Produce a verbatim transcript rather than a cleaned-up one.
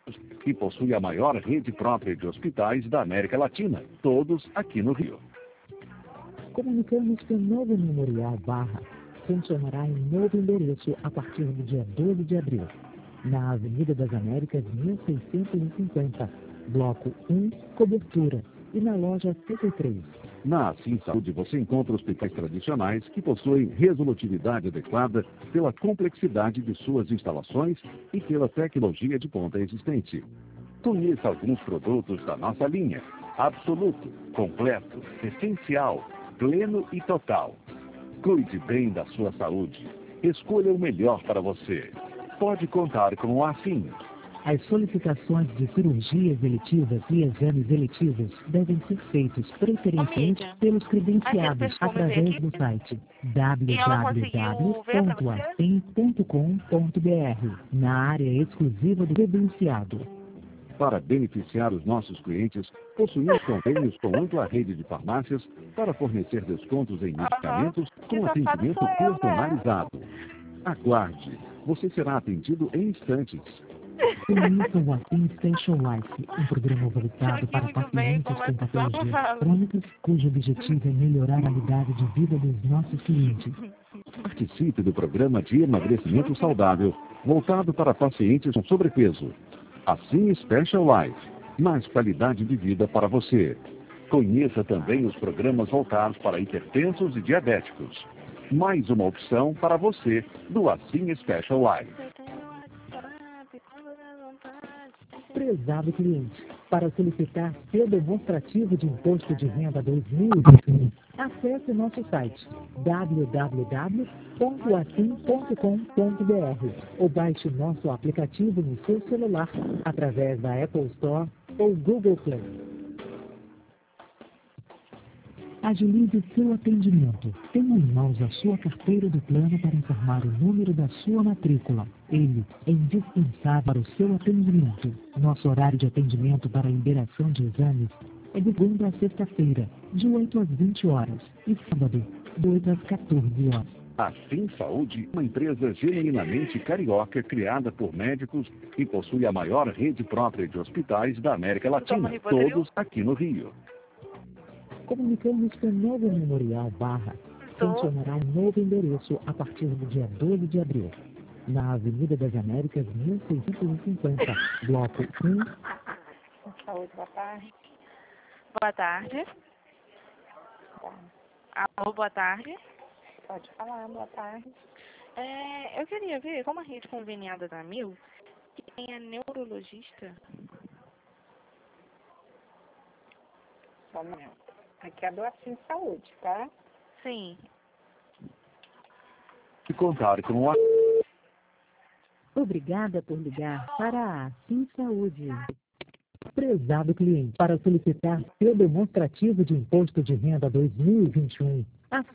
e possui a maior rede própria de hospitais da América Latina, todos aqui no Rio. Comunicamos que o novo Memorial Barra funcionará em novo endereço a partir do dia doze de abril, na Avenida das Américas mil seiscentos e cinquenta, Bloco um, Cobertura, e na loja setenta e três. Na Assim Saúde você encontra hospitais tradicionais que possuem resolutividade adequada pela complexidade de suas instalações e pela tecnologia de ponta existente. Conheça alguns produtos da nossa linha: absoluto, completo, essencial, pleno e total. Cuide bem da sua saúde. Escolha o melhor para você. Pode contar com o Assim. As solicitações de cirurgias eletivas e exames eletivos devem ser feitos preferencialmente pelos credenciados através do site w w w ponto assim ponto com ponto b r, na área exclusiva do credenciado. Para beneficiar os nossos clientes, possuímos convênios com ampla rede de farmácias para fornecer descontos em medicamentos com atendimento personalizado. Aguarde, você será atendido em instantes. Conheça o Assim Special Life, um programa voltado para pacientes com patologias crônicas, cujo objetivo é melhorar a qualidade de vida dos nossos clientes. Participe do programa de emagrecimento saudável, voltado para pacientes com sobrepeso. Assim Special Life, mais qualidade de vida para você. Conheça também os programas voltados para hipertensos e diabéticos. Mais uma opção para você do Assim Special Life. Prezado cliente, para solicitar seu demonstrativo de imposto de renda dois mil e vinte e um, acesse nosso site w w w ponto assim ponto com ponto b r ou baixe nosso aplicativo no seu celular através da Apple Store ou Google Play. Agilize seu atendimento. Tenha em mãos a sua carteira do plano para informar o número da sua matrícula. Ele é indispensável para o seu atendimento. Nosso horário de atendimento para liberação de exames é de segunda a sexta-feira, de oito às vinte horas, e sábado, de oito às quatorze horas. Assim Saúde, uma empresa genuinamente carioca criada por médicos e possui a maior rede própria de hospitais da América Latina, todos aqui no Rio. Comunicamos que o novo Memorial Barra funcionará em novo endereço a partir do dia doze de abril, na Avenida das Américas mil seiscentos e cinquenta, Bloco um. Saúde, boa tarde. Boa tarde. Alô, boa tarde. Pode falar, boa tarde. É, eu queria ver como a rede conveniada da Mil, que tem a neurologista. Só um momento. Aqui é do Assim Saúde, tá? Sim. E contar com o Obrigada por ligar para a Assim Saúde. Prezado cliente, para solicitar seu demonstrativo de imposto de renda dois mil e vinte e um,